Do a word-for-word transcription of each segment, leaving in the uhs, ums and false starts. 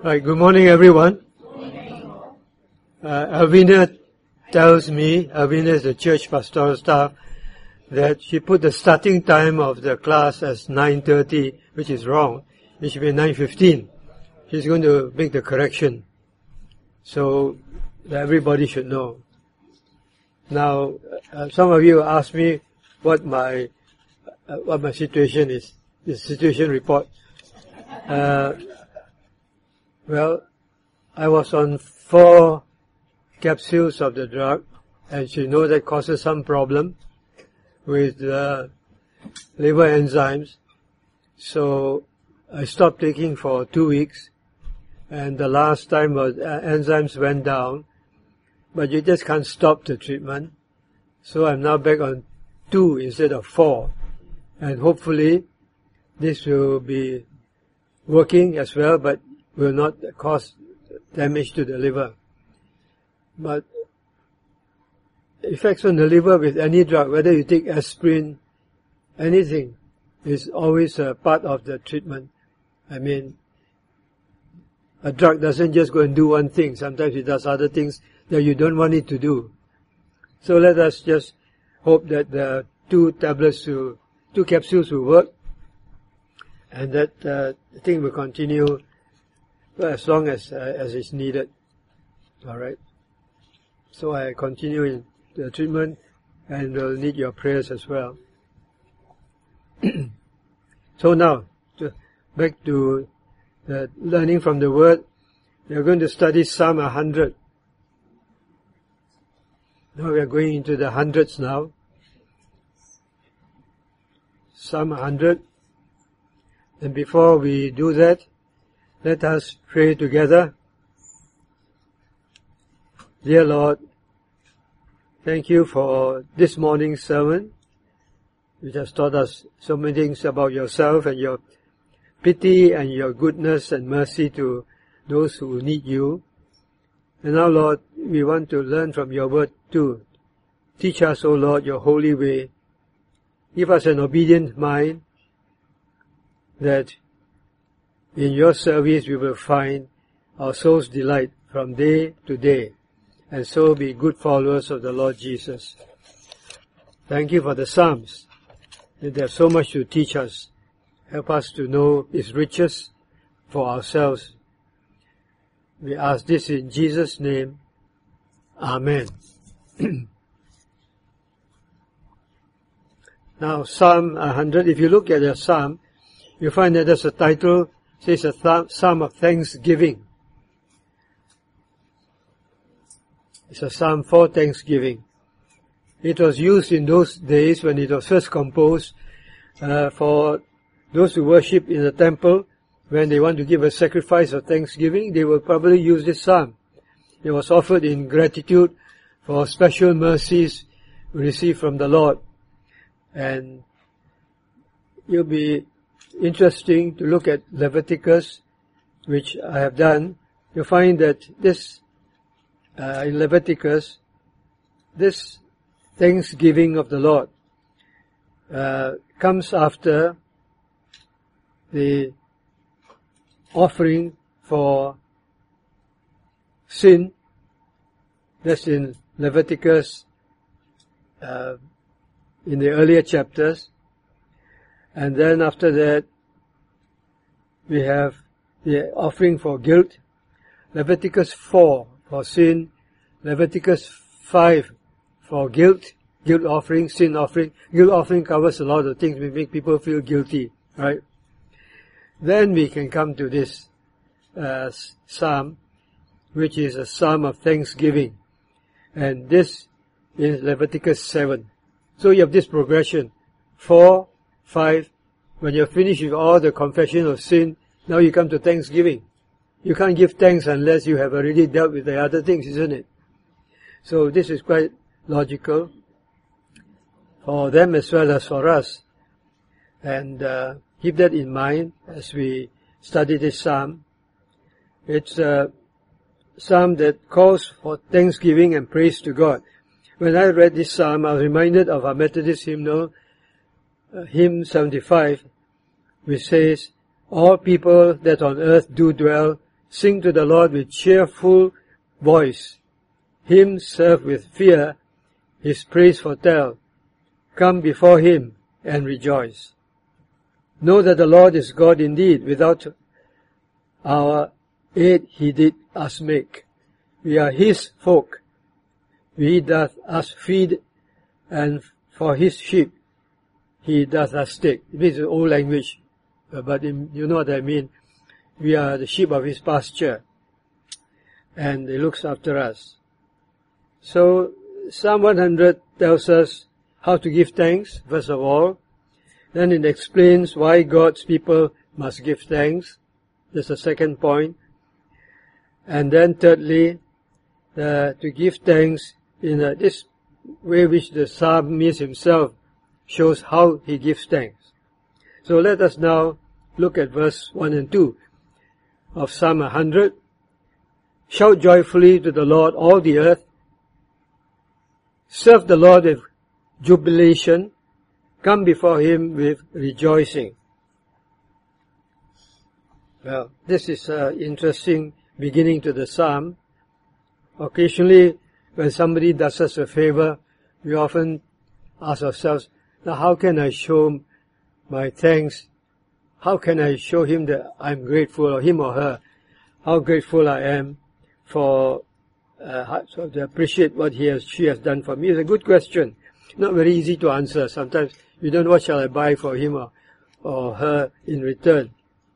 Right, good morning everyone. Uh, Alvina tells me, Alvina is the church pastoral staff, that she put the starting time of the class as nine thirty, which is wrong. It should be nine fifteen. She's going to make the correction. So that everybody should know. Now, uh, some of you asked me what my, uh, what my situation is, the situation report. Uh, Well, I was on four capsules of the drug, and she knows that causes some problem with the liver enzymes. So I stopped taking for two weeks, and the last time was uh, enzymes went down, but you just can't stop the treatment. So I'm now back on two instead of four, and hopefully this will be working as well, but will not cause damage to the liver. But effects on the liver with any drug, whether you take aspirin, anything, is always a part of the treatment. I mean, a drug doesn't just go and do one thing. Sometimes it does other things that you don't want it to do. So let us just hope that the two tablets, will, two capsules will work, and that uh, the thing will continue as long as uh, as is needed. All right. So I continue in the treatment, and will need your prayers as well. So now, to, back to the learning from the Word. We are going to study Psalm one hundred. Now we are going into the hundreds now. Psalm one hundred. And before we do that, let us pray together. Dear Lord, thank you for this morning's sermon, which has taught us so many things about yourself and your pity and your goodness and mercy to those who need you. And now, Lord, we want to learn from your word too. Teach us, O Lord, your holy way. Give us an obedient mind, that in your service we will find our soul's delight from day to day, and so be good followers of the Lord Jesus. Thank you for the Psalms. They have so much to teach us. Help us to know its riches for ourselves. We ask this in Jesus' name. Amen. Now, Psalm one hundred, if you look at the Psalm, you find that there's a title, says a th- Psalm of Thanksgiving. It's a Psalm for Thanksgiving. It was used in those days when it was first composed uh, for those who worship in the temple. When they want to give a sacrifice of thanksgiving, they will probably use this psalm. It was offered in gratitude for special mercies received from the Lord. And you'll be interesting to look at Leviticus, which I have done. You'll find that this, uh, in Leviticus, this thanksgiving of the Lord, uh, comes after the offering for sin. That's in Leviticus, uh, in the earlier chapters. And then after that, we have the offering for guilt. Leviticus four for sin. Leviticus five for guilt. Guilt offering, sin offering. Guilt offering covers a lot of things which make people feel guilty, right? Then we can come to this uh, psalm, which is a psalm of thanksgiving. And this is Leviticus seven. So you have this progression. Four, five, when you're finished with all the confession of sin, now you come to thanksgiving. You can't give thanks unless you have already dealt with the other things, isn't it? So this is quite logical for them as well as for us. And uh, keep that in mind as we study this psalm. It's a psalm that calls for thanksgiving and praise to God. When I read this psalm, I was reminded of our Methodist hymnal, uh, hymn seventy-five, which says, all people that on earth do dwell Sing to the Lord with cheerful voice. Him serve with fear, his praise foretell. Come before him and rejoice. Know that the Lord is God indeed. Without our aid he did us make. We are his folk. He doth us feed, and for his sheep he doth us take. This is old language, but in, you know what I mean. We are the sheep of his pasture, and he looks after us. So Psalm one hundred tells us how to give thanks, first of all. Then it explains why God's people must give thanks. That's the second point. And then thirdly, uh, to give thanks in uh, this way which the psalmist himself shows how he gives thanks. So let us now look at verse one and two of Psalm one hundred. Shout joyfully to the Lord, all the earth. Serve the Lord with jubilation. Come before him with rejoicing. Well, this is an interesting beginning to the psalm. Occasionally, when somebody does us a favor, we often ask ourselves, now how can I show my thanks? How can I show him that I'm grateful, or him or her, how grateful I am for uh, so to appreciate what he has, she has done for me? It's a good question. Not very easy to answer. Sometimes you don't know what shall I buy for him or, or her in return.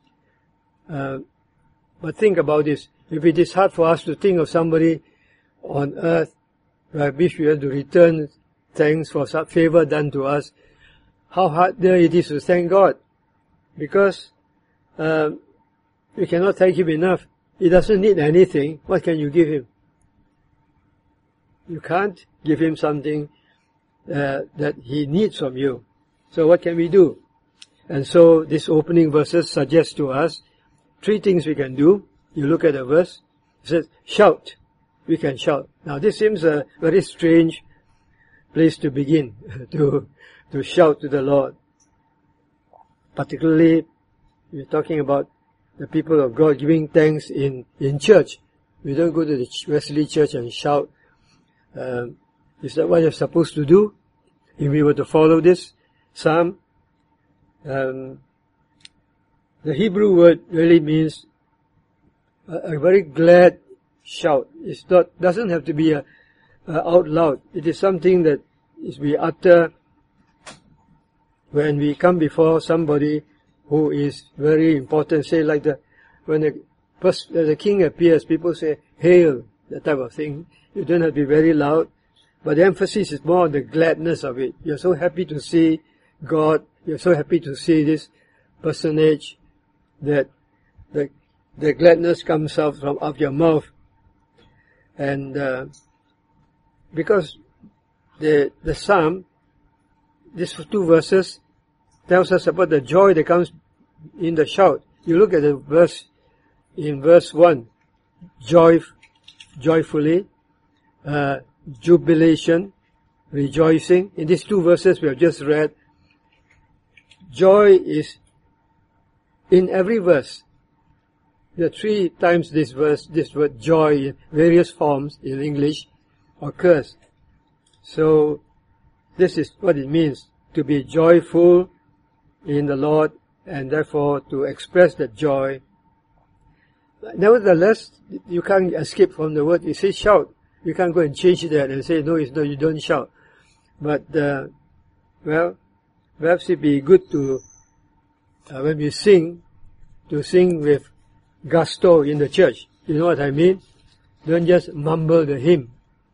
Uh, but think about this. If it is hard for us to think of somebody on earth by which we have to return thanks for some favor done to us, how hard there it is to thank God. Because uh, we cannot thank him enough. He doesn't need anything. What can you give him? You can't give him something uh, that he needs from you. So what can we do? And so this opening verses suggest to us three things we can do. You look at the verse. It says, shout. We can shout. Now this seems a very strange place to begin, to, to shout to the Lord. Particularly, we're talking about the people of God giving thanks in, in church. We don't go to the Wesley church and shout. Um, is that what you're supposed to do? If we were to follow this psalm, um, the Hebrew word really means a, a very glad shout. It's not, doesn't have to be a, a out loud. It is something that is we utter when we come before somebody who is very important. Say like the, when the, first, the king appears, people say, hail, that type of thing. You don't have to be very loud, but the emphasis is more on the gladness of it. You're so happy to see God. You're so happy to see this personage that the, the gladness comes out from out your mouth. And, uh, because the, the psalm, these two verses tells us about the joy that comes in the shout. You look at the verse, in verse one, joy, joyfully, uh, jubilation, rejoicing. In these two verses we have just read, joy is in every verse. There are three times this verse, this word joy in various forms in English occurs. So, this is what it means to be joyful in the Lord, and therefore to express that joy. Nevertheless, you can't escape from the word. You say shout. You can't go and change that and say, no, it's no, you don't shout. But, uh, well, perhaps it'd be good to, uh, when we sing, to sing with gusto in the church. You know what I mean? Don't just mumble the hymn.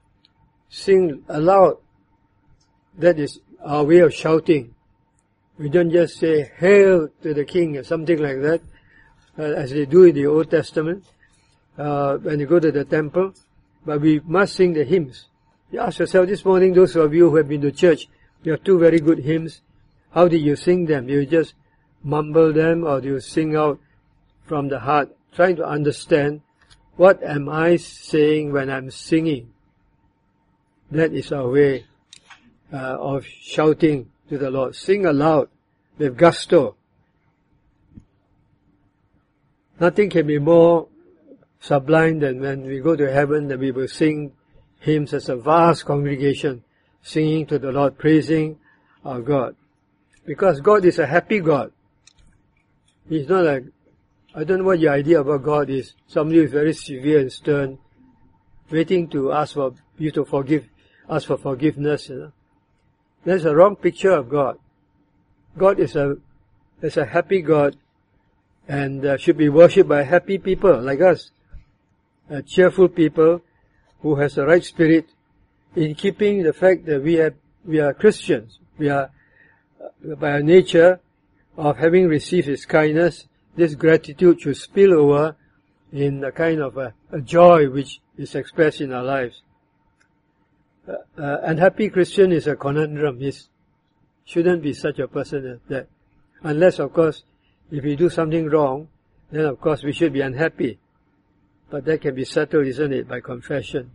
Sing aloud. That is our way of shouting. We don't just say, hail to the king or something like that, uh, as they do in the Old Testament, uh, when you go to the temple. But we must sing the hymns. You ask yourself this morning, those of you who have been to church, you have two very good hymns. How did you sing them? Do you just mumble them, or do you sing out from the heart, trying to understand, what am I saying when I'm singing? That is our way uh, of shouting to the Lord. Sing aloud with gusto. Nothing can be more sublime that when we go to heaven that we will sing hymns as a vast congregation, singing to the Lord, praising our God. Because God is a happy God. He's not like, I don't know what your idea about God is. Somebody who is very severe and stern, waiting to ask for you to forgive, ask for forgiveness. You know? That's a wrong picture of God. God is a is a happy God, and uh, should be worshipped by happy people like us, uh, cheerful people who has the right spirit, in keeping the fact that we have we are Christians. We are uh, by our nature of having received His kindness. This gratitude should spill over in a kind of a, a joy which is expressed in our lives. Uh, uh, unhappy Christian is a conundrum. He shouldn't be such a person as that. Unless, of course, if we do something wrong, then of course we should be unhappy. But that can be settled, isn't it, by confession.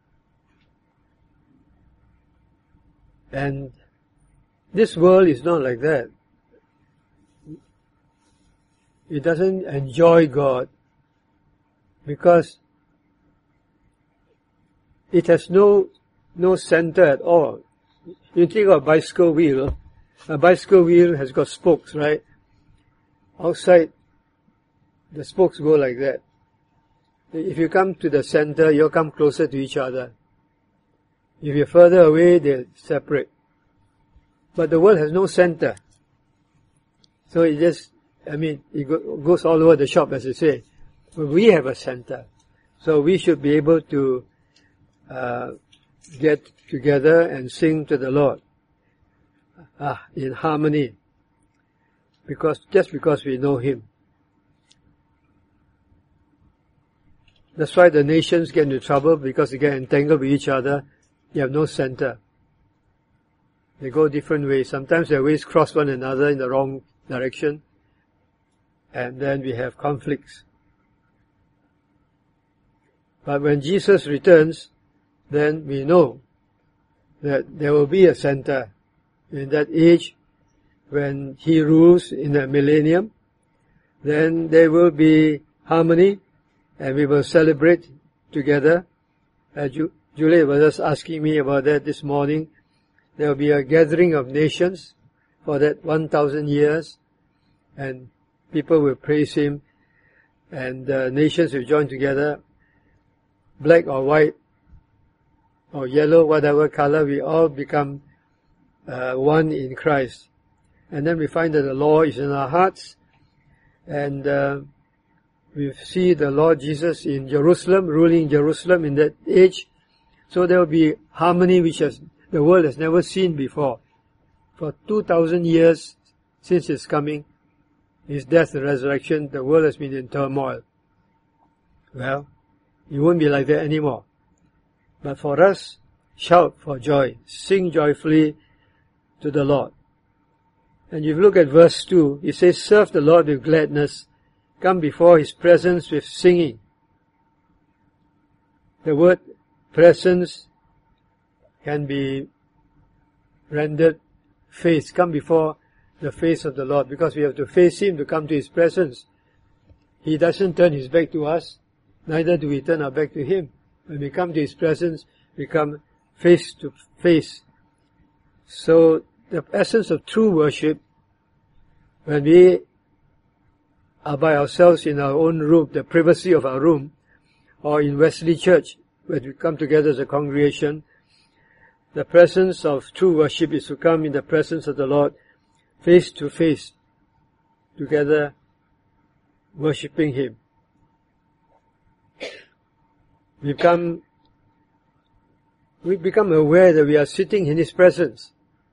And this world is not like that. It doesn't enjoy God because it has no no center at all. You think of a bicycle wheel. A bicycle wheel has got spokes, right? Outside, the spokes go like that. If you come to the center, you'll come closer to each other. If you're further away, they'll separate. But the world has no center. So it just, I mean, it go, goes all over the shop, as they say. But we have a center. So we should be able to uh, get together and sing to the Lord ah, in harmony. Because, just because we know Him. That's why the nations get into trouble, because they get entangled with each other. They have no center. They go different ways. Sometimes their ways cross one another in the wrong direction. And then we have conflicts. But when Jesus returns, then we know that there will be a center in that age when He rules in the millennium. Then there will be harmony, and we will celebrate together. Uh, Ju- Julia was just asking me about that this morning. There will be a gathering of nations for that one thousand years, and people will praise Him, and uh, nations will join together, black or white, or yellow, whatever color, we all become uh, one in Christ. And then we find that the law is in our hearts, and uh, we see the Lord Jesus in Jerusalem, ruling Jerusalem in that age. So there will be harmony which has, the world has never seen before. For two thousand years since His coming, His death and resurrection, the world has been in turmoil. Well, it won't be like that anymore. But for us, shout for joy, sing joyfully to the Lord. And you look at verse two, it says, serve the Lord with gladness, come before His presence with singing. The word presence can be rendered face, come before the face of the Lord, because we have to face Him to come to His presence. He doesn't turn His back to us, neither do we turn our back to Him. When we come to His presence, we come face to face. So the essence of true worship, when we are by ourselves in our own room, the privacy of our room, or in Wesley Church, when we come together as a congregation, the presence of true worship is to come in the presence of the Lord, face to face, together, worshipping Him. We become, we become aware that we are sitting in His presence.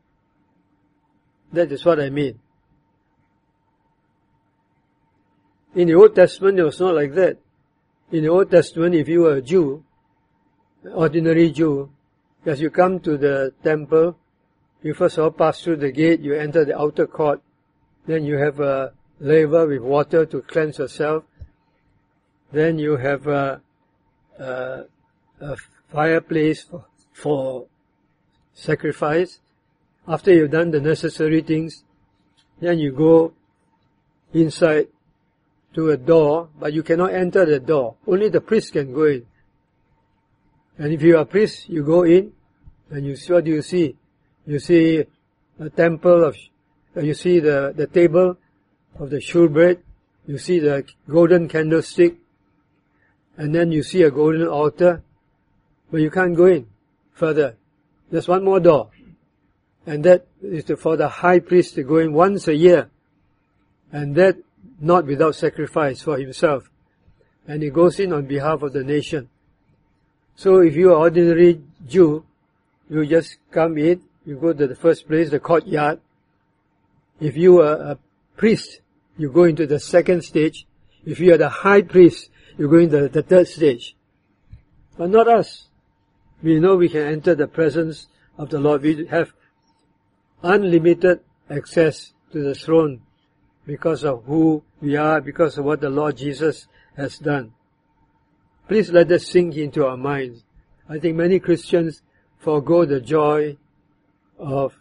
That is what I mean. In the Old Testament, it was not like that. In the Old Testament, if you were a Jew, ordinary Jew, as you come to the temple, you first of all pass through the gate, you enter the outer court, then you have a laver with water to cleanse yourself, then you have a, a, a fireplace for, for sacrifice. After you've done the necessary things, then you go inside to a door, but you cannot enter the door. Only the priest can go in. And if you are a priest, you go in, and you see, what do you see? You see a temple of, you see the, the table of the shewbread, you see the golden candlestick, and then you see a golden altar, but you can't go in further. There's one more door, and that is for the high priest to go in once a year, and that not without sacrifice for himself, and he goes in on behalf of the nation. So if you are ordinary Jew, you just come in, you go to the first place, the courtyard. If you are a priest, you go into the second stage. If you are the high priest, you go into the third stage. But not us. We know we can enter the presence of the Lord. We have unlimited access to the throne because of who we are, because of what the Lord Jesus has done. Please let that sink into our minds. I think many Christians forego the joy of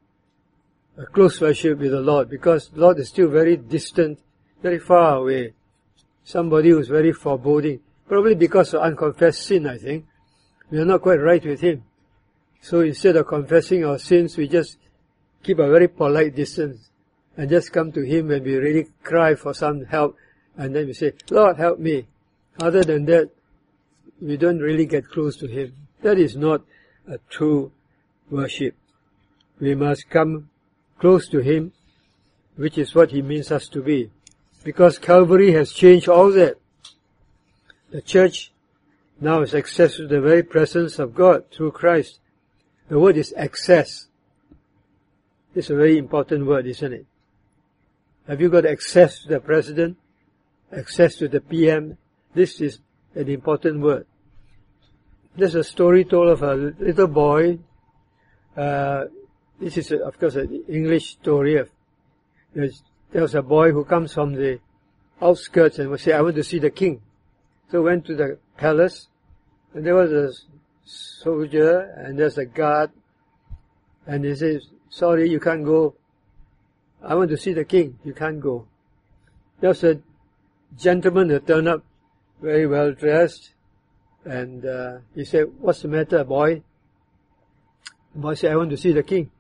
a close fellowship with the Lord because the Lord is still very distant, very far away. Somebody who is very foreboding, probably because of unconfessed sin, I think. We are not quite right with Him. So instead of confessing our sins, we just keep a very polite distance and just come to Him when we really cry for some help, and then we say, Lord, help me. Other than that, we don't really get close to Him. That is not a true worship. We must come close to Him, which is what He means us to be. Because Calvary has changed all that. The church now has access to the very presence of God through Christ. The word is access. It's a very important word, isn't it? Have you got access to the President? Access to the P M? This is an important word. There's a story told of a little boy. Uh, this is, a, of course, an English story. Of, there's, there was a boy who comes from the outskirts and would say, I want to see the king. So went to the palace, and there was a soldier, and there's a guard, and he says, sorry, you can't go. I want to see the king. You can't go. There was a gentleman who turned up very well dressed, and uh, he said, what's the matter, boy? The boy said, I want to see the king.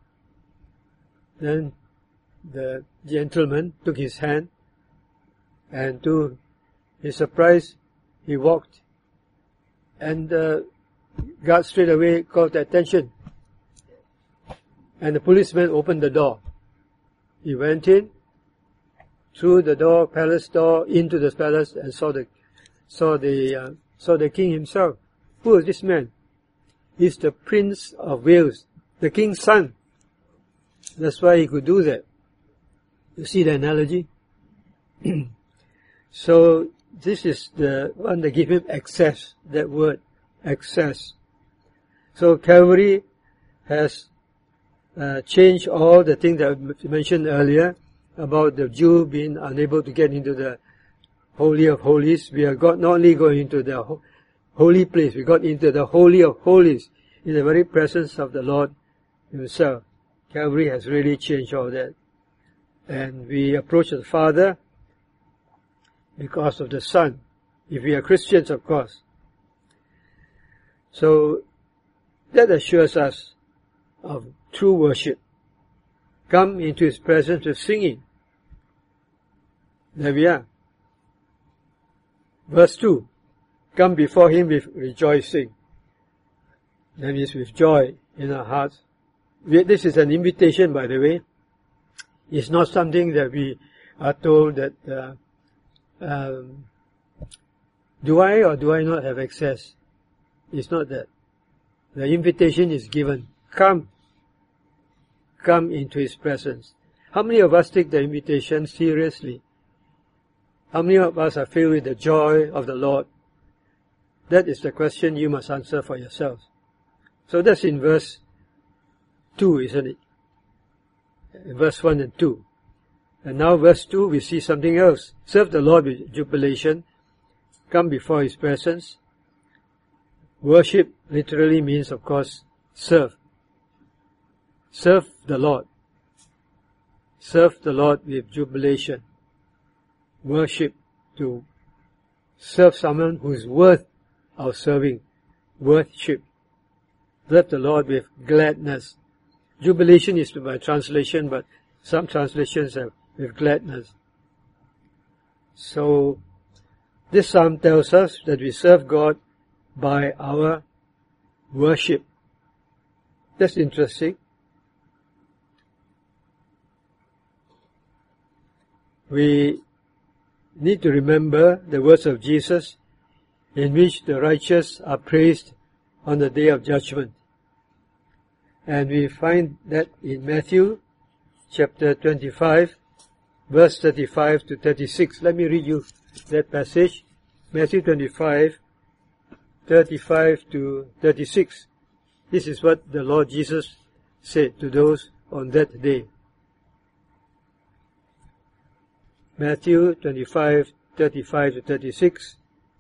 Then the gentleman took his hand, and to his surprise, he walked, and the guard straight away called attention, and the policeman opened the door. He went in, through the door, palace door, into the palace, and saw the saw the uh, saw the king himself. Who is this man? He's the Prince of Wales, the king's son. That's why he could do that. You see the analogy? So this is the one that gave him access, that word, access. So Calvary has uh, changed all the things that I mentioned earlier about the Jew being unable to get into the Holy of Holies. We are got not only going into the ho- holy place, we got into the Holy of Holies in the very presence of the Lord Himself. Calvary has really changed all that. And we approach the Father because of the Son, if we are Christians, of course. So that assures us of true worship. Come into His presence with singing. There we are. Verse two. Come before Him with rejoicing. That means with joy in our hearts. We, this is an invitation, by the way. It's not something that we are told that, uh, um, do I or do I not have access? It's not that. The invitation is given. Come. Come into His presence. How many of us take the invitation seriously? How many of us are filled with the joy of the Lord? That is the question you must answer for yourselves. So that's in verse two, isn't it? In verse one and two. And now verse two, we see something else. Serve the Lord with jubilation. Come before His presence. Worship literally means, of course, serve. Serve the Lord. Serve the Lord with jubilation. Worship to serve someone who is worth our serving, worship. Serve the Lord with gladness. Jubilation is my translation, but some translations have with gladness. So, this psalm tells us that we serve God by our worship. That's interesting. We need to remember the words of Jesus, in which the righteous are praised on the day of judgment. And we find that in Matthew chapter twenty-five, verse thirty-five to thirty-six. Let me read you that passage. Matthew twenty-five, thirty-five to thirty-six. This is what the Lord Jesus said to those on that day. Matthew twenty-five, thirty-five to thirty-six.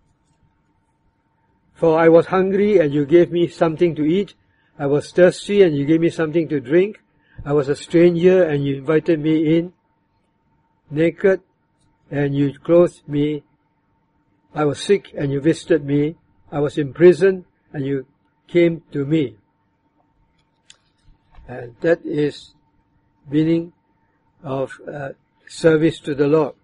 For I was hungry, and you gave me something to eat. I was thirsty, and you gave me something to drink. I was a stranger, and you invited me in. Naked, and you clothed me. I was sick, and you visited me. I was in prison, and you came to me. And that is meaning of uh, service to the Lord.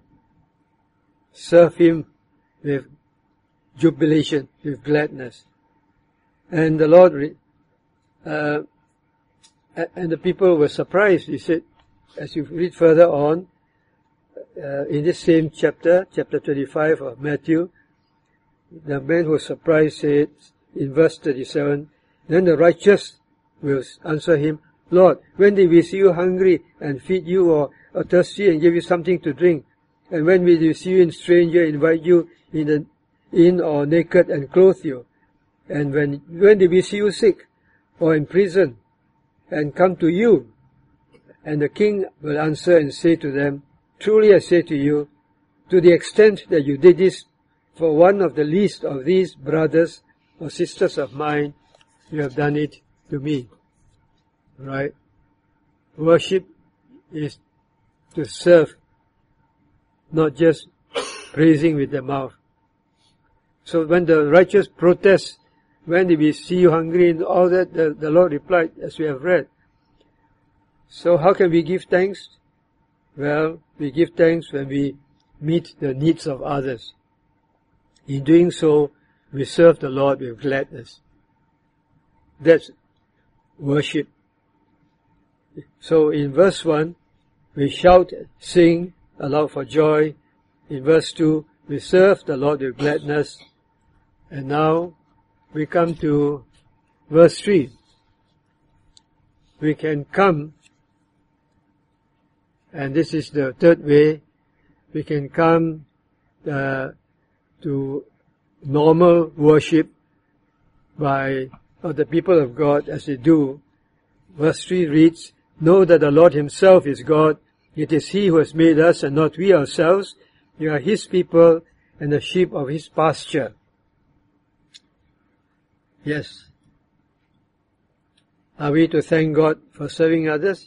Serve Him with jubilation, with gladness. And the Lord, uh, and the people were surprised. He said, as you read further on, uh, in this same chapter, chapter twenty-five of Matthew, the man who was surprised said, in verse thirty-seven, then the righteous will answer him, Lord, when did we see you hungry and feed you, or, or thirsty and give you something to drink? And when did we see you in stranger, invite you in the in or naked and clothe you? And when when did we see you sick or in prison and come to you? And the king will answer and say to them, truly I say to you, to the extent that you did this for one of the least of these brothers or sisters of mine, you have done it to me. Right? Worship is to serve, not just praising with the mouth. So when the righteous protest, when did we see you hungry and all that, the, the Lord replied, as we have read. So how can we give thanks? Well, we give thanks when we meet the needs of others. In doing so, we serve the Lord with gladness. That's worship. So in verse one, we shout, sing, aloud for joy. In verse two, we serve the Lord with gladness. And now we come to verse three. We can come, and this is the third way, we can come uh, to normal worship by of the people of God as they do. Verse three reads, know that the Lord Himself is God. It is He who has made us and not we ourselves. We are His people and the sheep of His pasture. Yes. Are we to thank God for serving others?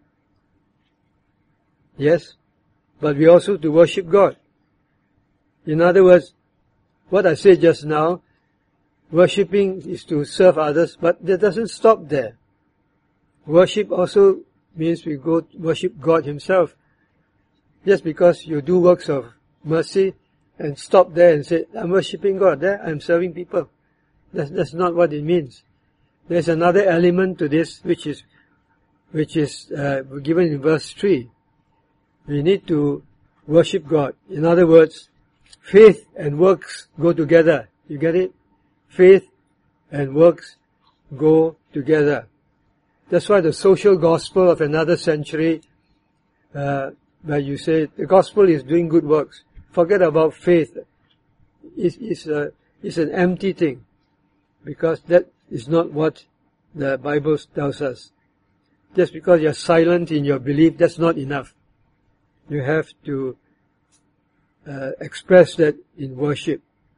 Yes. But we also to worship God. In other words, what I said just now, worshipping is to serve others, but that doesn't stop there. Worship also means we go worship God Himself. Just because you do works of mercy and stop there and say, I'm worshipping God, there I'm serving people. That's, that's not what it means. There's another element to this which is, which is uh, given in verse three. We need to worship God. In other words, faith and works go together. You get it? Faith and works go together. That's why the social gospel of another century, uh, where you say the gospel is doing good works, forget about faith. It's, it's, a, it's an empty thing, because that is not what the Bible tells us. Just because you're silent in your belief, that's not enough. You have to uh, express that in worship.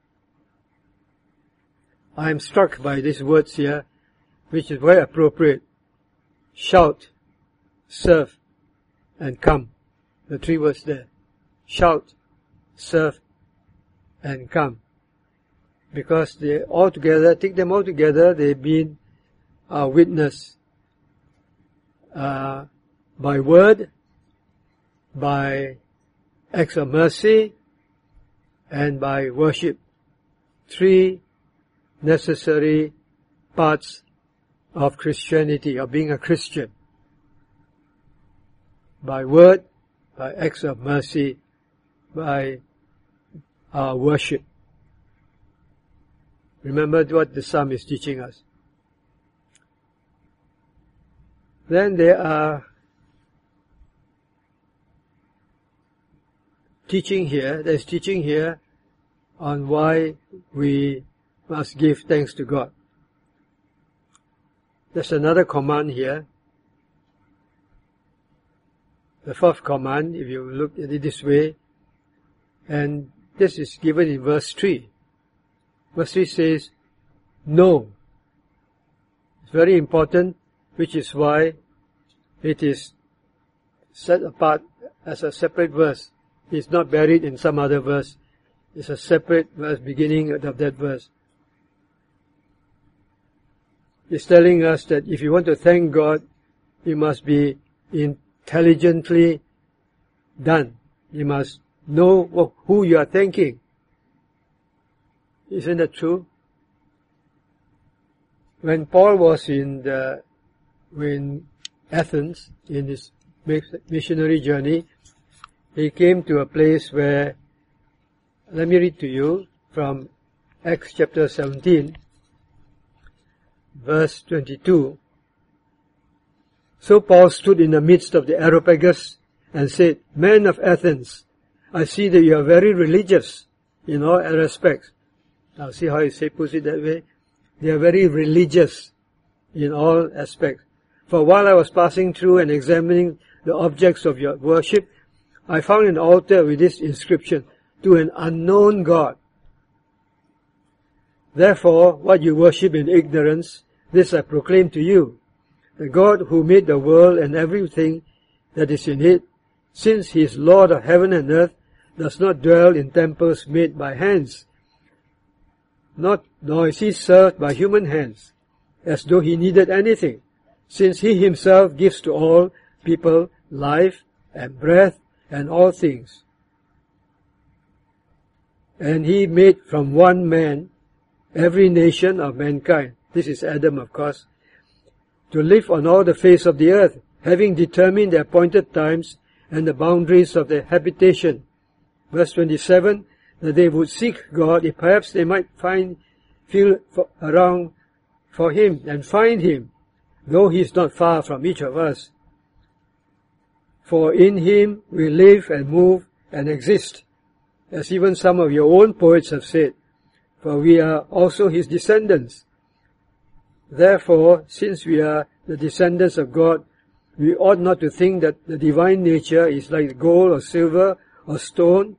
I am struck by these words here, which is very appropriate. Shout, serve, and come. The three words there. Shout, serve, and come. Because they all together, take them all together, they've been our witness uh, by word, by acts of mercy, and by worship. Three necessary parts of Christianity, of being a Christian. By word, by acts of mercy, by our worship. Remember what the psalm is teaching us. Then there are teaching here, there's teaching here on why we must give thanks to God. There's another command here. The fourth command, if you look at it this way, and this is given in verse three. Verse three says, "Know." It's very important, which is why it is set apart as a separate verse. It's not buried in some other verse. It's a separate verse beginning of that verse. It's telling us that if you want to thank God, you must be intelligently done. You must know who you are thanking. Isn't that true? When Paul was in the, in Athens, in his missionary journey, he came to a place where, let me read to you from Acts chapter seventeen, verse twenty-two. "So Paul stood in the midst of the Areopagus and said, 'Men of Athens, I see that you are very religious in all respects.'" Now see how he puts it that way? They are very religious in all aspects. "For while I was passing through and examining the objects of your worship, I found an altar with this inscription, 'To an unknown God.' Therefore, what you worship in ignorance, this I proclaim to you. The God who made the world and everything that is in it, since he is Lord of heaven and earth, does not dwell in temples made by hands, not nor is he served by human hands, as though he needed anything, since he himself gives to all people life and breath and all things. And he made from one man every nation of mankind," this is Adam of course, "to live on all the face of the earth, having determined the appointed times and the boundaries of their habitation." Verse twenty-seven, "that they would seek God, if perhaps they might find, feel for, around for him and find him, though he is not far from each of us. For in him we live and move and exist, as even some of your own poets have said, for we are also his descendants. Therefore, since we are the descendants of God, we ought not to think that the divine nature is like gold or silver or stone,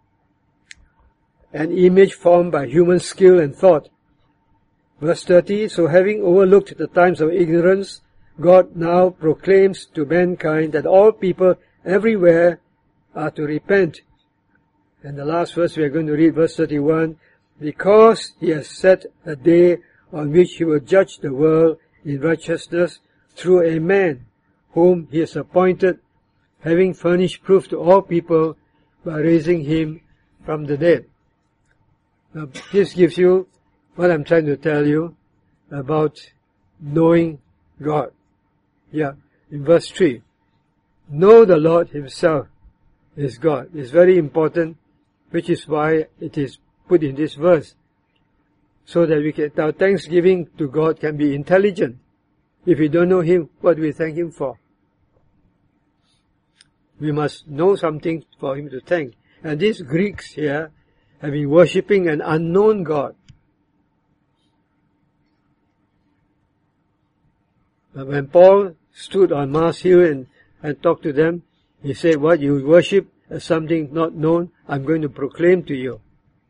an image formed by human skill and thought." Verse thirty, "So having overlooked the times of ignorance, God now proclaims to mankind that all people everywhere are to repent." And the last verse we are going to read, verse thirty-one, "Because he has set a day on which he will judge the world in righteousness through a man whom he has appointed, having furnished proof to all people by raising him from the dead." Now, this gives you what I'm trying to tell you about knowing God. Yeah, in verse three, "Know the Lord himself is God." It's very important, which is why it is put in this verse, so that we can, our thanksgiving to God can be intelligent. If we don't know him, what do we thank him for? We must know something for him to thank. And these Greeks here have been worshipping an unknown God. But when Paul stood on Mars Hill and, and talked to them, he said, "What you worship as something not known, I'm going to proclaim to you."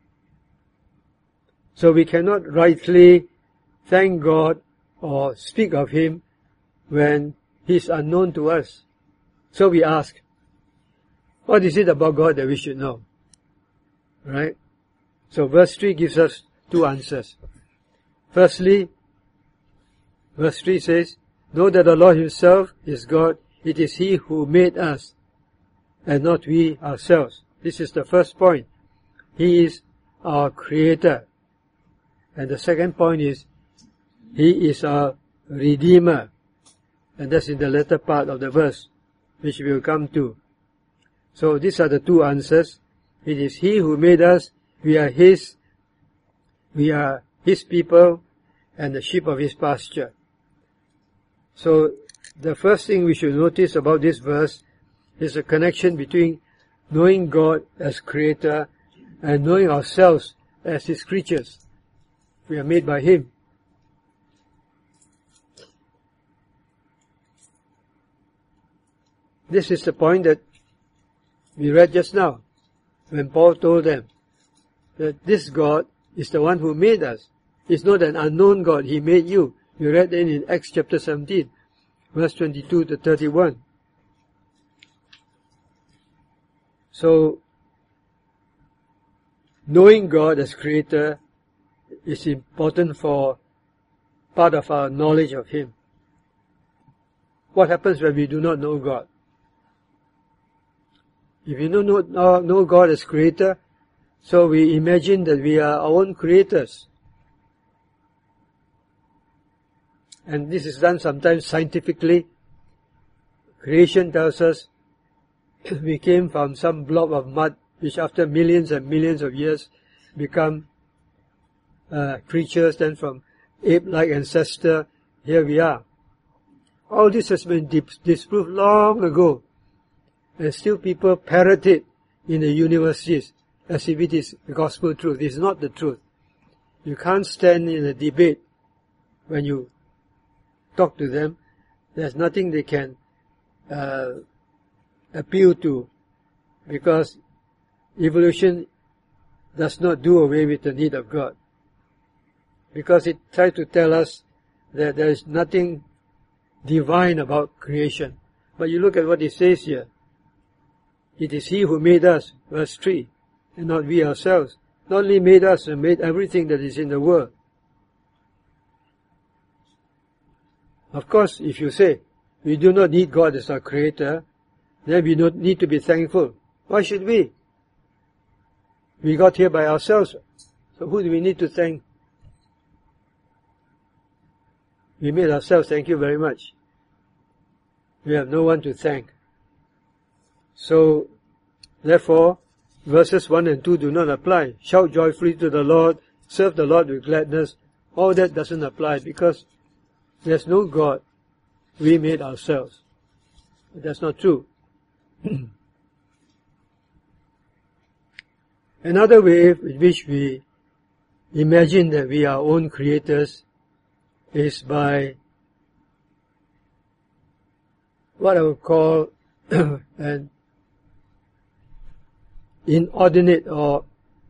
So we cannot rightly thank God or speak of him when he's unknown to us. So we ask, what is it about God that we should know? Right? So verse three gives us two answers. Firstly, verse three says, know that the Lord himself is God. It is he who made us and not we ourselves. This is the first point. He is our creator. And the second point is, he is our redeemer. And that's in the latter part of the verse, which we will come to. So these are the two answers. It is he who made us. We are his. We are his people and the sheep of his pasture. So the first thing we should notice about this verse is the connection between knowing God as creator and knowing ourselves as his creatures. We are made by him. This is the point that we read just now, when Paul told them that this God is the one who made us. It's not an unknown God. He made you. We read that in Acts chapter seventeen, verse twenty-two to thirty-one. So, knowing God as creator is important for part of our knowledge of him. What happens when we do not know God? If we do not know, know God as creator, so we imagine that we are our own creators. And this is done sometimes scientifically. Creation tells us we came from some blob of mud, which after millions and millions of years become uh, creatures. Then from ape-like ancestor, here we are. All this has been dis- disproved long ago. And still people parrot it in the universities as if it is the gospel truth. It's not the truth. You can't stand in a debate when you talk to them. There's nothing they can uh, appeal to, because evolution does not do away with the need of God. Because it tries to tell us that there is nothing divine about creation. But you look at what it says here. It is he who made us, verse three, and not we ourselves. Not only made us, and made everything that is in the world. Of course, if you say, we do not need God as our creator, then we don't need to be thankful. Why should we? We got here by ourselves. So who do we need to thank? We made ourselves, thank you very much. We have no one to thank. So, therefore, verses one and two do not apply. Shout joyfully to the Lord, serve the Lord with gladness. All that doesn't apply because there's no God. We made ourselves. But that's not true. Another way in which we imagine that we are our own creators is by what I would call an inordinate or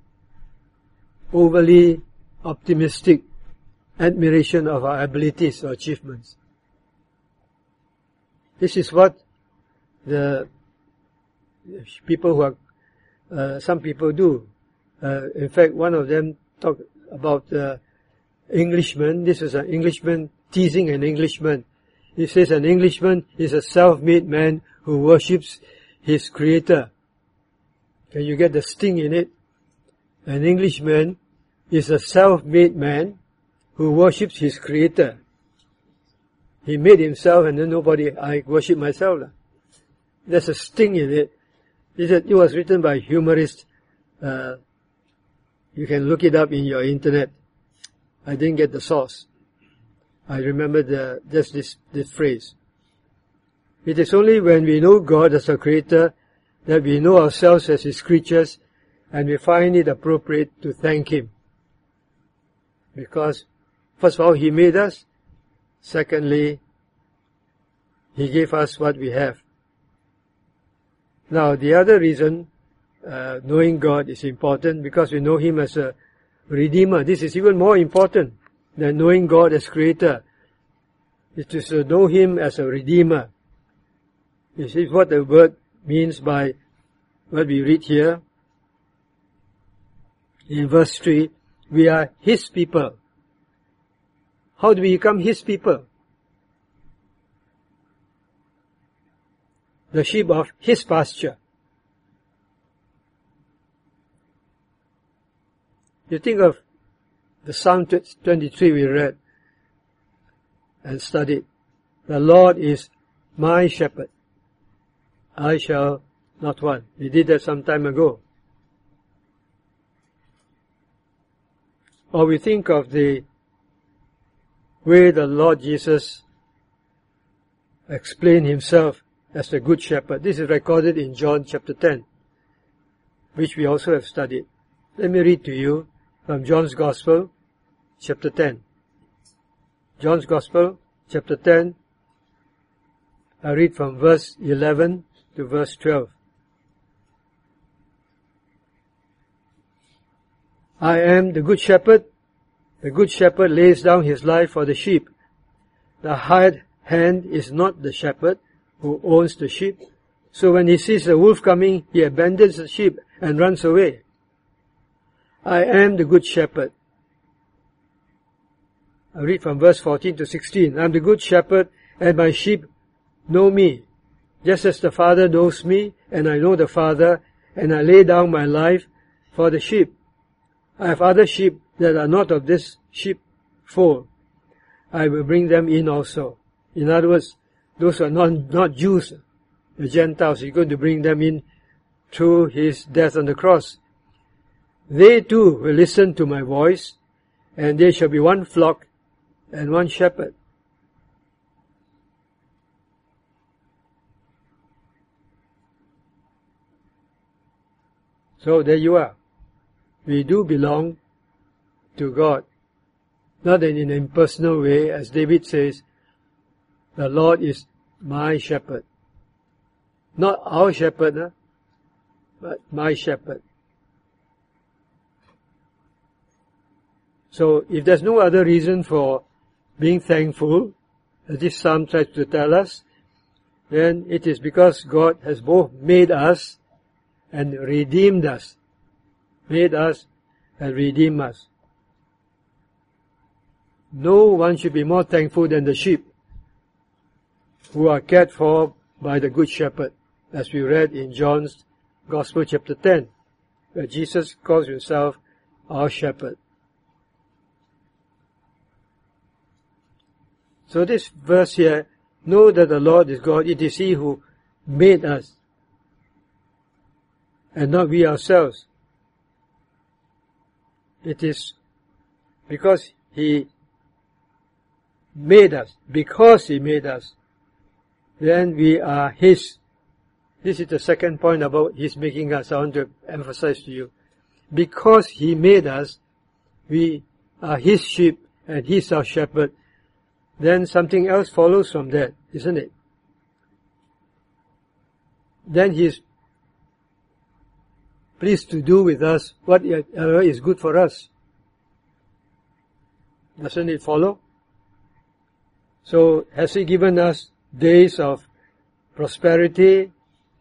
overly optimistic admiration of our abilities or achievements. This is what the people who are, uh, some people do. Uh, in fact, one of them talked about uh, Englishman. This is an Englishman teasing an Englishman. He says an Englishman is a self-made man who worships his creator. Can you get the sting in it? An Englishman is a self-made man who worships his creator. He made himself and then nobody, I worship myself. There's a sting in it. It was written by humorist. Uh, you can look it up in your internet. I didn't get the source. I remember the, just this, this phrase. It is only when we know God as our creator that we know ourselves as his creatures and we find it appropriate to thank him. Because, first of all, he made us. Secondly, he gave us what we have. Now, the other reason uh, knowing God is important because we know him as a redeemer. This is even more important than knowing God as creator. It is to know him as a redeemer. This is what the word means by what we read here. in verse three, we are His people. How do we become His people? The sheep of His pasture. You think of the Psalm twenty-three we read and studied. The Lord is my shepherd. I shall not want. We did that some time ago. Or we think of the way the Lord Jesus explained Himself as the Good Shepherd. This is recorded in John chapter ten, which we also have studied. Let me read to you from John's Gospel, chapter ten. John's Gospel, chapter ten. I read from verse eleven to verse twelve. I am the Good Shepherd. The Good Shepherd lays down his life for the sheep. The hired hand is not the shepherd who owns the sheep. So when he sees the wolf coming, he abandons the sheep and runs away. I am the Good Shepherd. I read from verse fourteen to sixteen. I am the Good Shepherd, and my sheep know me, just as the Father knows me, and I know the Father, and I lay down my life for the sheep. I have other sheep that are not of this sheepfold. I will bring them in also. In other words, those who are not, not Jews, the Gentiles, He's going to bring them in through His death on the cross. They too will listen to my voice, and there shall be one flock and one shepherd. So there you are. We do belong to God. Not in an impersonal way, as David says, the Lord is my shepherd. Not our shepherd, huh? But my shepherd. So if there's no other reason for being thankful, as this psalm tries to tell us, then it is because God has both made us and redeemed us. Made us and redeemed us. No one should be more thankful than the sheep who are cared for by the Good Shepherd, as we read in John's Gospel chapter ten, where Jesus calls Himself our shepherd. So this verse here, know that the Lord is God. It is He who made us, and not we ourselves. It is because He made us, because He made us, then we are His. This is the second point about His making us. I want to emphasize to you. Because He made us, we are His sheep and He's our shepherd. Then something else follows from that, isn't it? Then He is pleased to do with us whatever is good for us. Doesn't it follow? So, has He given us days of prosperity,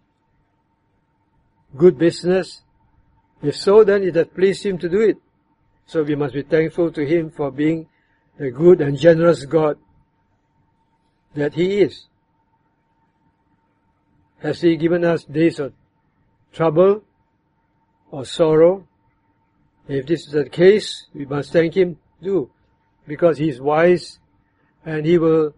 good business? If so, then it has pleased Him to do it. So we must be thankful to Him for being the good and generous God that He is. Has He given us days of trouble or sorrow? If this is the case, we must thank Him too, because He is wise and He will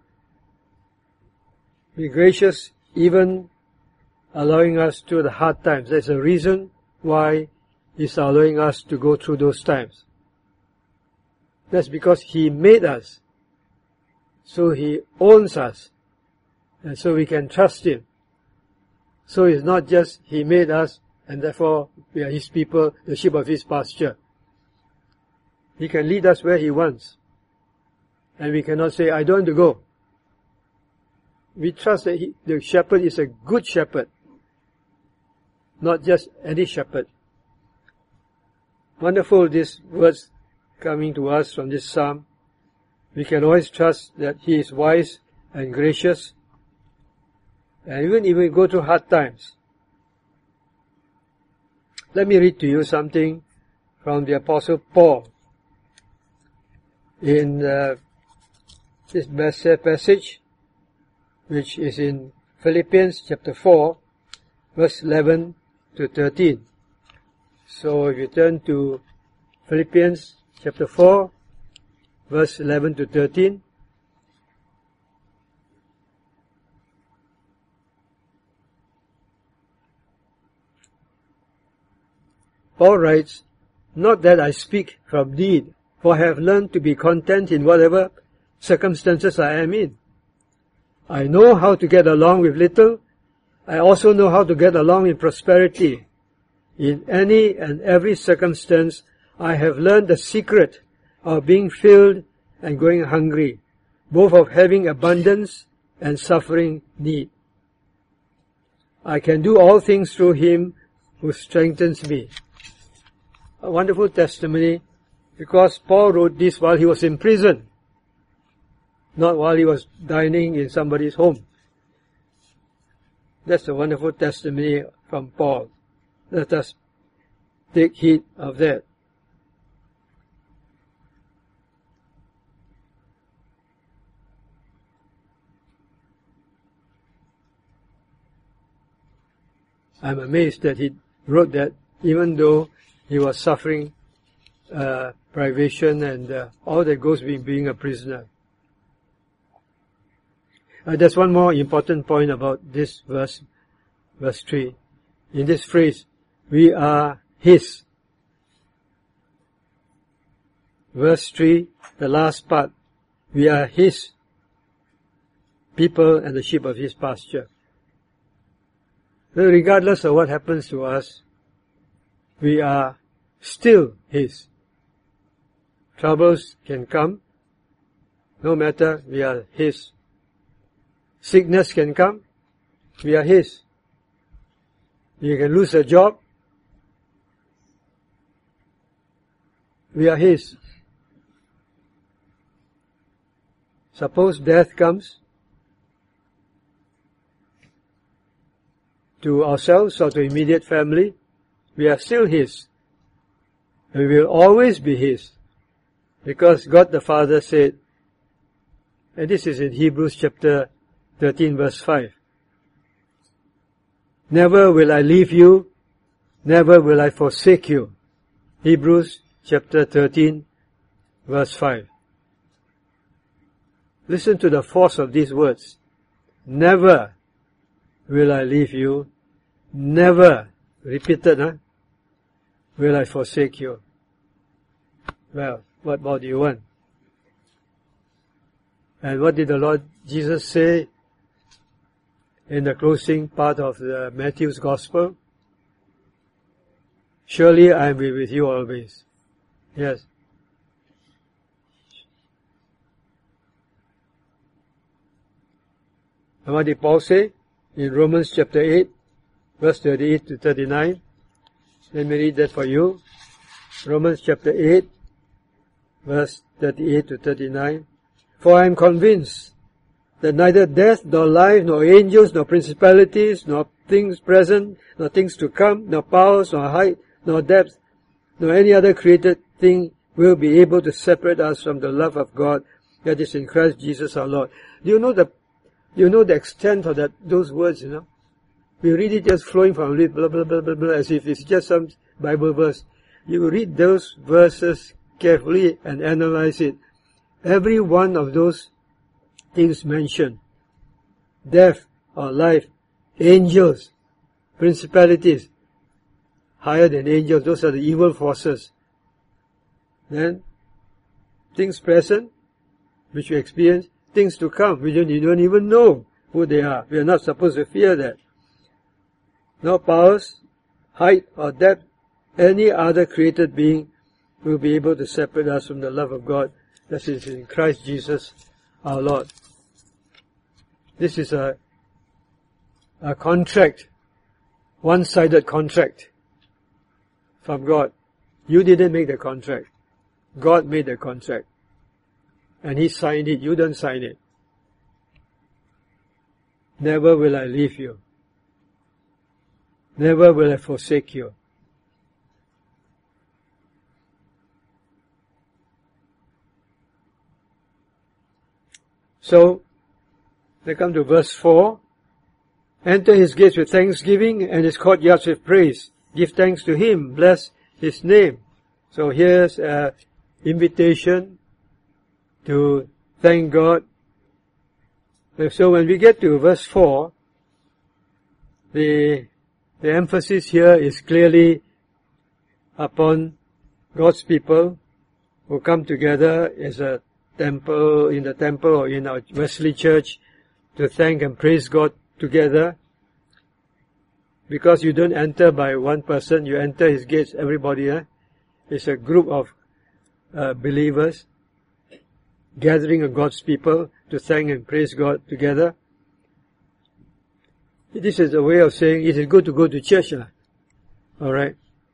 be gracious even allowing us through the hard times. There's a reason why He's allowing us to go through those times. That's because He made us. So He owns us. And so we can trust Him. So it's not just He made us and therefore we are His people, the sheep of His pasture. He can lead us where He wants. And we cannot say, I don't want to go. We trust that he, the shepherd is a good shepherd. Not just any shepherd. Wonderful, these words coming to us from this psalm. We can always trust that He is wise and gracious. And even if we go through hard times. Let me read to you something from the Apostle Paul in uh, this passage, which is in Philippians chapter four, verse eleven to thirteen. So if you turn to Philippians chapter four, verse eleven to thirteen. Paul writes, "Not that I speak from need, for I have learned to be content in whatever circumstances I am in. I know how to get along with little. I also know how to get along in prosperity. In any and every circumstance, I have learned the secret of being filled and going hungry, both of having abundance and suffering need. I can do all things through Him who strengthens me." A wonderful testimony, because Paul wrote this while he was in prison, not while he was dining in somebody's home. That's a wonderful testimony from Paul. Let us take heed of that. I'm amazed that he wrote that even though he was suffering uh, privation and uh, all that goes with being a prisoner. Uh, there's one more important point about this verse, verse three. In this phrase, we are His. Verse three, the last part, we are His people and the sheep of His pasture. So regardless of what happens to us, we are still His. Troubles can come, no matter, we are His. Sickness can come, we are His. You can lose a job, we are His. Suppose death comes to ourselves or to immediate family, we are still His. And we will always be His. Because God the Father said, and this is in Hebrews chapter thirteen verse five, "Never will I leave you, never will I forsake you." Hebrews chapter thirteen verse five. Listen to the force of these words. Never will I leave you, never, repeated, huh? Will I forsake you. Well, what more do you want? And what did the Lord Jesus say in the closing part of the Matthew's Gospel? "Surely I will be with you always." Yes. And what did Paul say? In Romans chapter eight, verse thirty-eight to thirty-nine. Let me read that for you. Romans chapter eight, verse thirty-eight to thirty-nine. "For I am convinced that neither death, nor life, nor angels, nor principalities, nor things present, nor things to come, nor powers, nor height, nor depth, nor any other created thing will be able to separate us from the love of God that is in Christ Jesus our Lord." Do you know the, do you know the extent of that, those words, you know? We read it just flowing from it, blah, blah, blah, blah, blah, as if it's just some Bible verse. You read those verses carefully and analyze it. Every one of those things mentioned, death or life, angels, principalities, higher than angels, those are the evil forces. Then, things present, which we experience, things to come, we don't, you don't even know who they are. We are not supposed to fear that. No powers, height or depth, any other created being will be able to separate us from the love of God that is in Christ Jesus our Lord. This is a, a contract, one-sided contract from God. You didn't make the contract. God made the contract. And He signed it. You don't sign it. Never will I leave you. Never will I forsake you. So, they come to verse four. Enter his gates with thanksgiving and his courtyards with praise. Give thanks to him. Bless his name. So here's an invitation to thank God. So when we get to verse four, the, the emphasis here is clearly upon God's people who come together as a temple, in the temple or in our Wesley Church to thank and praise God together. Because you don't enter by one person, you enter his gates, everybody, eh? It's a group of uh, believers gathering of God's people to thank and praise God together. This is a way of saying it is good to go to church. Eh? Alright.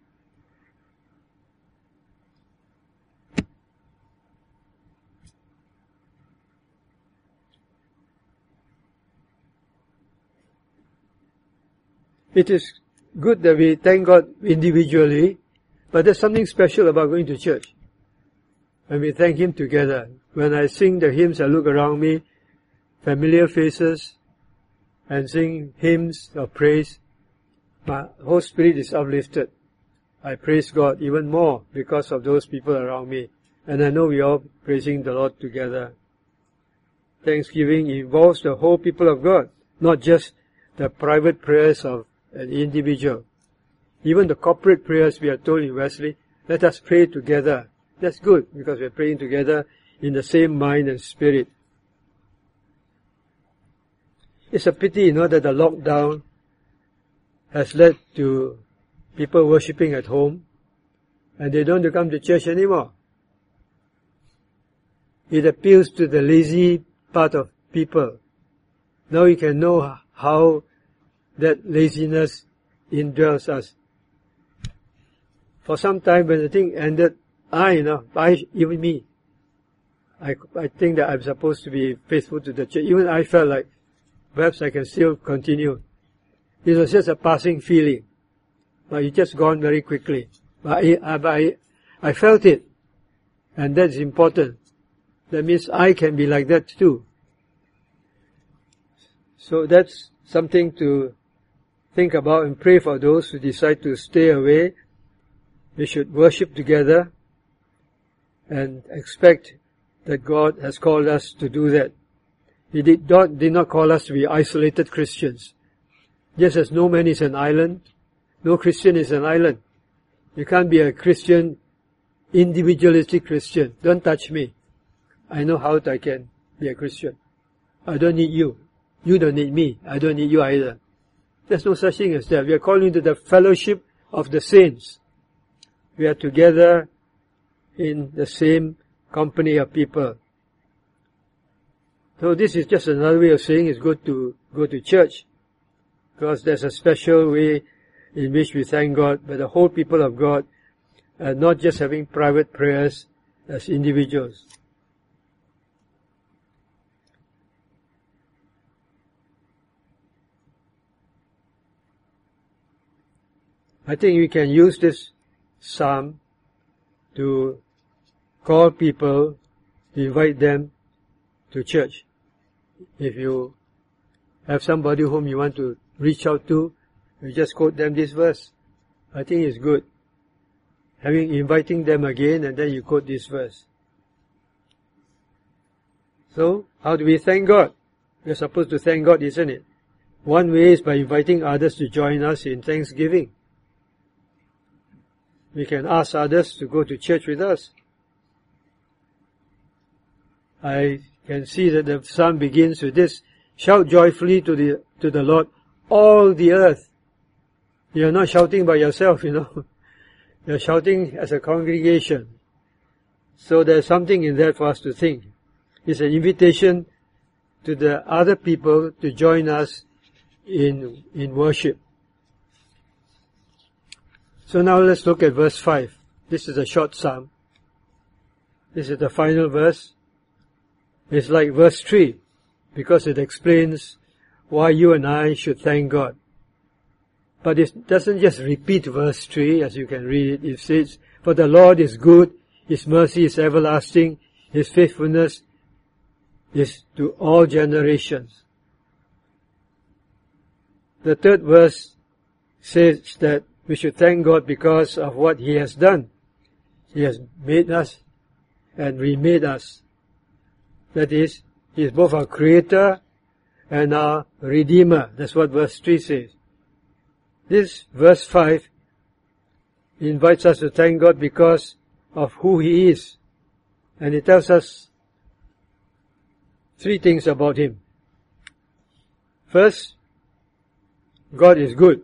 It is good that we thank God individually, but there's something special about going to church. When we thank Him together. When I sing the hymns, I look around me, familiar faces, and sing hymns of praise. My whole spirit is uplifted. I praise God even more because of those people around me. And I know we are all praising the Lord together. Thanksgiving involves the whole people of God, not just the private prayers of an individual. Even the corporate prayers we are told in Wesley, let us pray together. That's good, because we are praying together in the same mind and spirit. It's a pity, you know, that the lockdown has led to people worshipping at home, and they don't come to church anymore. It appeals to the lazy part of people. Now you can know how that laziness indwells us. For some time when the thing ended, I, you know, I, even me, I, I think that I'm supposed to be faithful to the church. Even I felt like perhaps I can still continue. It was just a passing feeling, but it just gone very quickly. But I, I, but I, I felt it, and that's important. That means I can be like that too. So that's something to think about and pray for those who decide to stay away. We should worship together and expect that God has called us to do that. He did not, did not call us to be isolated Christians. Just as no man is an island, no Christian is an island. You can't be a Christian, individualistic Christian. Don't touch me. I know how I can be a Christian. I don't need you. You don't need me. I don't need you either. There's no such thing as that. We are called into the fellowship of the saints. We are together in the same company of people. So this is just another way of saying it's good to go to church, because there's a special way in which we thank God, but the whole people of God, uh, not just having private prayers as individuals. I think we can use this psalm to call people, to invite them to church. If you have somebody whom you want to reach out to, you just quote them this verse. I think it's good. Having inviting them again, and then you quote this verse. So, how do we thank God? We're supposed to thank God, isn't it? One way is by inviting others to join us in thanksgiving. We can ask others to go to church with us. I can see that the psalm begins with this: shout joyfully to the to the Lord, all the earth. You're not shouting by yourself, you know. You're shouting as a congregation. So there's something in that for us to think. It's an invitation to the other people to join us in in worship. So now let's look at verse five. This is a short psalm. This is the final verse. It's like verse three, because it explains why you and I should thank God. But it doesn't just repeat verse three, as you can read it. It says, for the Lord is good, His mercy is everlasting, His faithfulness is to all generations. The third verse says that we should thank God because of what He has done. He has made us and remade us. That is, He is both our Creator and our Redeemer. That's what verse three says. This verse five invites us to thank God because of who He is. And it tells us three things about Him. First, God is good.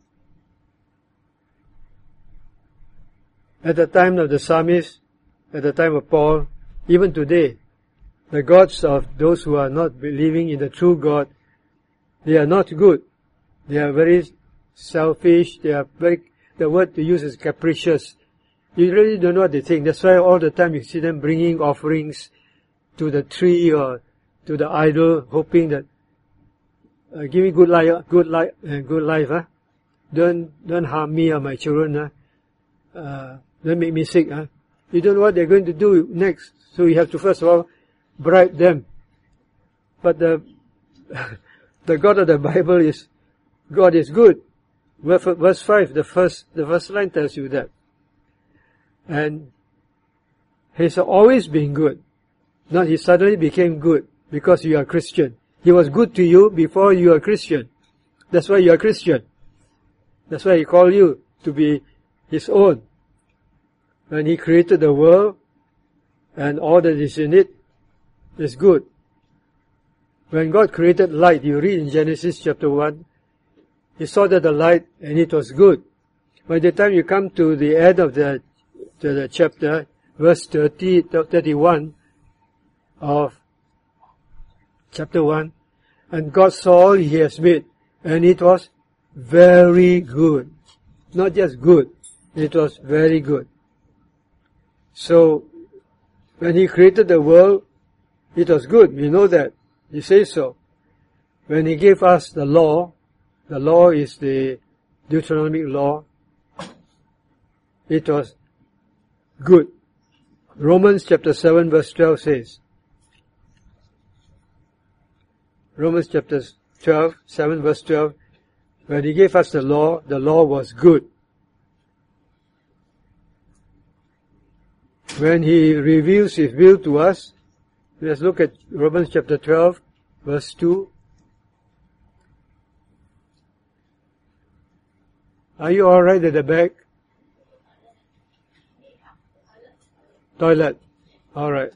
At the time of the psalmist, at the time of Paul, even today, the gods of those who are not believing in the true God, they are not good. They are very selfish. They are very, the word to use is capricious. You really don't know what they think. That's why all the time you see them bringing offerings to the tree or to the idol, hoping that, uh, give me good life, good life, uh, good life, huh? Don't, don't harm me or my children, huh? Uh, don't make me sick, huh? You don't know what they're going to do next. So you have to first of all bribe them. But the, the God of the Bible is, God is good. Verse five, the first, the first line tells you that. And He's always been good. Not He suddenly became good because you are Christian. He was good to you before you are Christian. That's why you are Christian. That's why He called you to be His own. When He created the world and all that is in it is good. When God created light, you read in Genesis chapter one, He saw that the light and it was good. By the time you come to the end of the, to the chapter, verse thirty, thirty-one of chapter one, and God saw all He has made, and it was very good. Not just good, it was very good. So, when He created the world, it was good. We know that. He says so. When He gave us the law, the law is the Deuteronomic law, it was good. Romans chapter seven verse twelve says, Romans chapter twelve, seven verse twelve, when He gave us the law, the law was good. When He reveals His will to us, let's look at Romans chapter twelve, verse two. Are you alright at the back? Toilet. Alright.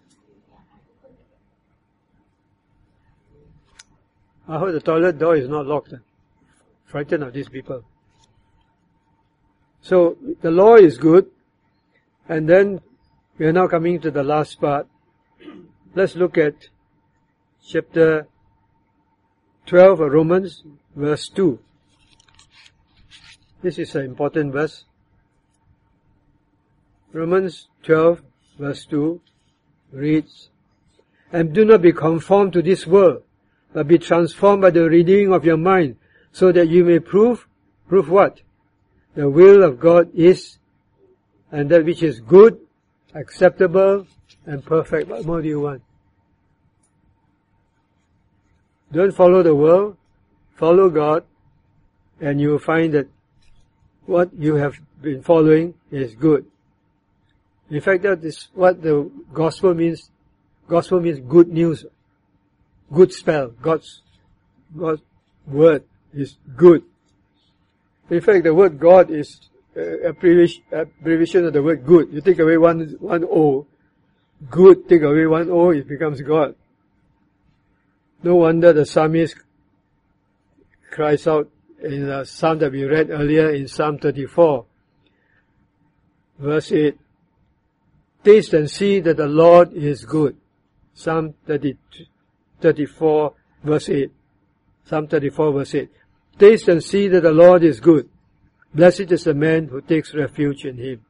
I hope the toilet door is not locked. Frightened of these people. So, the law is good. And then, we are now coming to the last part. Let's look at chapter twelve of Romans, verse two. This is an important verse. Romans twelve, verse two reads, and do not be conformed to this world, but be transformed by the renewing of your mind, so that you may prove, prove what? The will of God is, and that which is good, acceptable, and perfect. What more do you want? Don't follow the world, follow God, and you will find that what you have been following is good. In fact, that is what the gospel means. Gospel means good news. Good spell. God's, God's word is good. In fact, the word God is uh, abbreviation of the word good. You take away one, one O. Good, take away one O, it becomes God. No wonder the psalmist cries out in the psalm that we read earlier in Psalm thirty-four, verse eight. Taste and see that the Lord is good. Psalm thirty, thirty-four, verse eight. Psalm thirty-four, verse eight. Taste and see that the Lord is good. Blessed is the man who takes refuge in Him.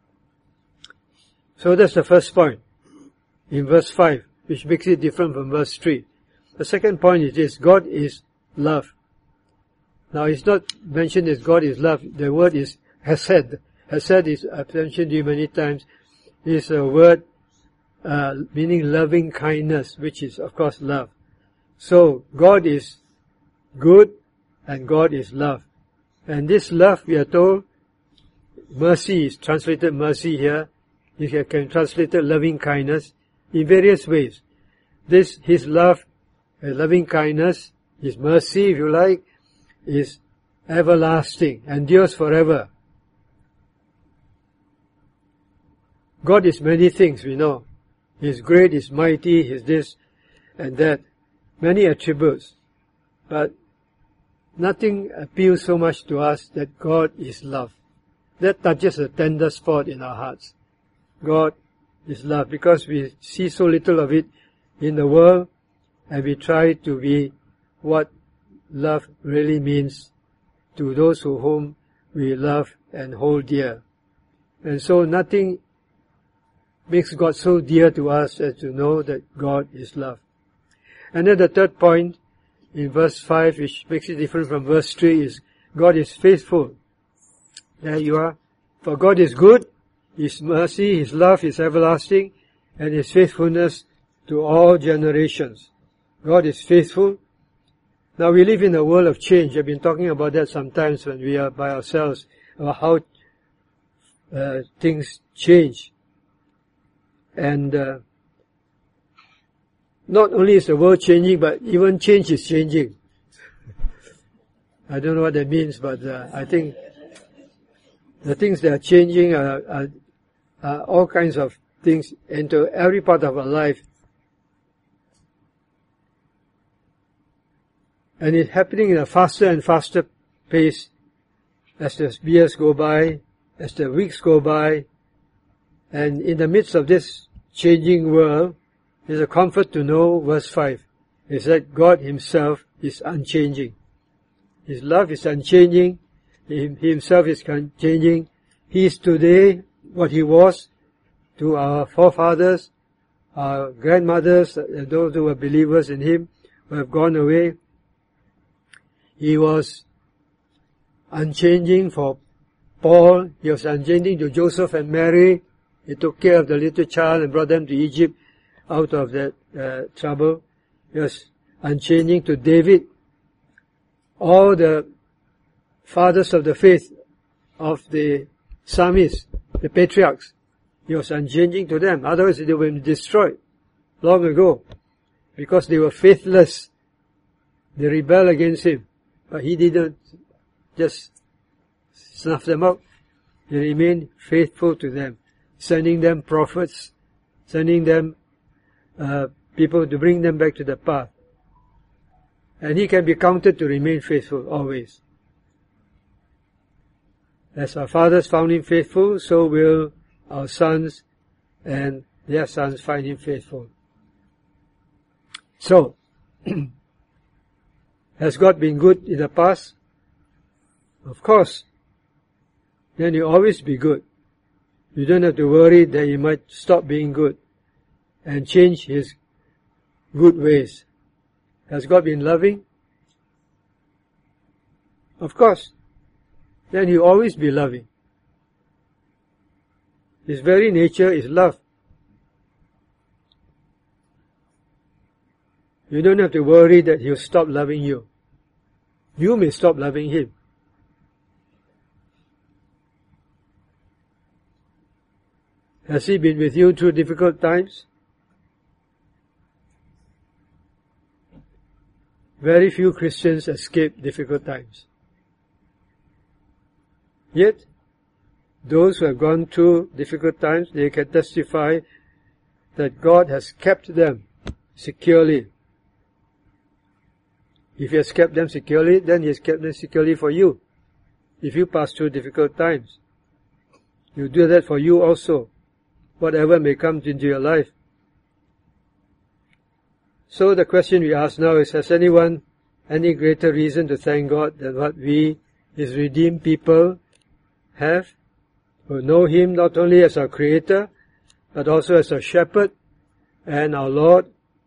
So that's the first point, in verse five, which makes it different from verse three. The second point is this: God is love. Now, it's not mentioned as God is love. The word is hesed. Hesed is, I've mentioned to you many times, is a word uh, meaning loving kindness, which is of course love. So God is good and God is love. And this love, we are told, mercy is translated mercy here. You can, can translate it loving kindness in various ways. This, His love, His loving kindness, His mercy, if you like, is everlasting, endures forever. God is many things, we know. He is great, He is mighty, He is this and that. Many attributes. But nothing appeals so much to us that God is love. That touches the tender spot in our hearts. God is love, because we see so little of it in the world, and we try to be what love really means to those who whom we love and hold dear. And so nothing makes God so dear to us as to know that God is love. And then the third point in verse five, which makes it different from verse three, is God is faithful. There you are. For God is good, His mercy, His love is everlasting, and His faithfulness to all generations. God is faithful. Now we live in a world of change. I've been talking about that sometimes when we are by ourselves, about how uh, things change. And uh, not only is the world changing, but even change is changing. I don't know what that means, but uh, I think the things that are changing are, are, are all kinds of things into every part of our life. And it's happening in a faster and faster pace as the years go by, as the weeks go by. And in the midst of this changing world, there's a comfort to know, verse five, is that God Himself is unchanging. His love is unchanging. He Himself is unchanging. He is today what He was to our forefathers, our grandmothers, those who were believers in Him, who have gone away. He was unchanging for Paul. He was unchanging to Joseph and Mary. He took care of the little child and brought them to Egypt out of that uh, trouble. He was unchanging to David. All the fathers of the faith of the psalmists, the patriarchs, He was unchanging to them. Otherwise they would have been destroyed long ago, because they were faithless. They rebelled against Him. But He didn't just snuff them out. He remained faithful to them, sending them prophets, sending them uh, people to bring them back to the path. And He can be counted to remain faithful always. As our fathers found Him faithful, so will our sons and their sons find Him faithful. So, has God been good in the past? Of course. Then He'll always be good. You don't have to worry that He might stop being good and change His good ways. Has God been loving? Of course. Then He'll always be loving. His very nature is love. You don't have to worry that He'll stop loving you. You may stop loving Him. Has He been with you through difficult times? Very few Christians escape difficult times. Yet, those who have gone through difficult times, they can testify that God has kept them securely. If He has kept them securely, then He has kept them securely for you. If you pass through difficult times, He'll do that for you also, whatever may come into your life. So the question we ask now is, has anyone any greater reason to thank God than what we, His redeemed people, have, who know Him not only as our Creator, but also as our Shepherd and our Lord?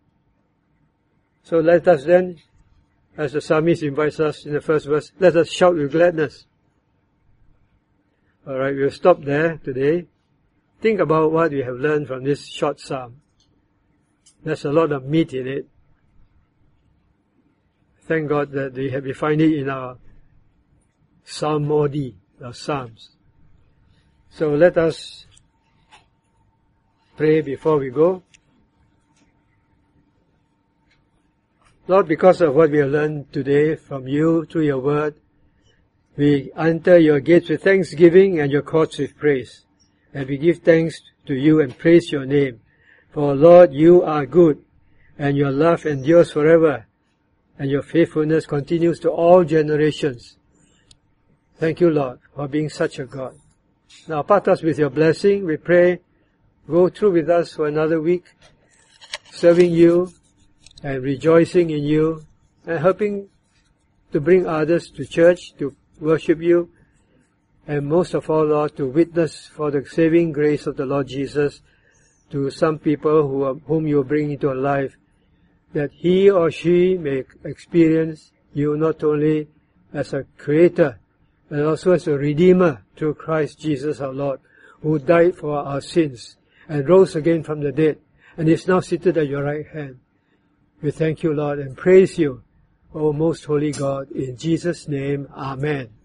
So let us then, as the psalmist invites us in the first verse, let us shout with gladness. Alright, we'll stop there today. think about what we have learned from this short psalm. There's a lot of meat in it. Thank God that we have we find it in our psalmody, our psalms. So let us pray before we go. Lord, because of what we have learned today from you through your word, we enter your gates with thanksgiving and your courts with praise. And we give thanks to you and praise your name. For Lord, you are good, and your love endures forever, and your faithfulness continues to all generations. Thank you, Lord, for being such a God. Now part us with your blessing, we pray. Go through with us for another week, serving you and rejoicing in you, and helping to bring others to church, to worship you, and most of all, Lord, to witness for the saving grace of the Lord Jesus to some people who are, whom you bring into our life, that he or she may experience you not only as a creator, but also as a redeemer through Christ Jesus our Lord, who died for our sins and rose again from the dead, and is now seated at your right hand. We thank you, Lord, and praise you, O most holy God. In Jesus' name, Amen.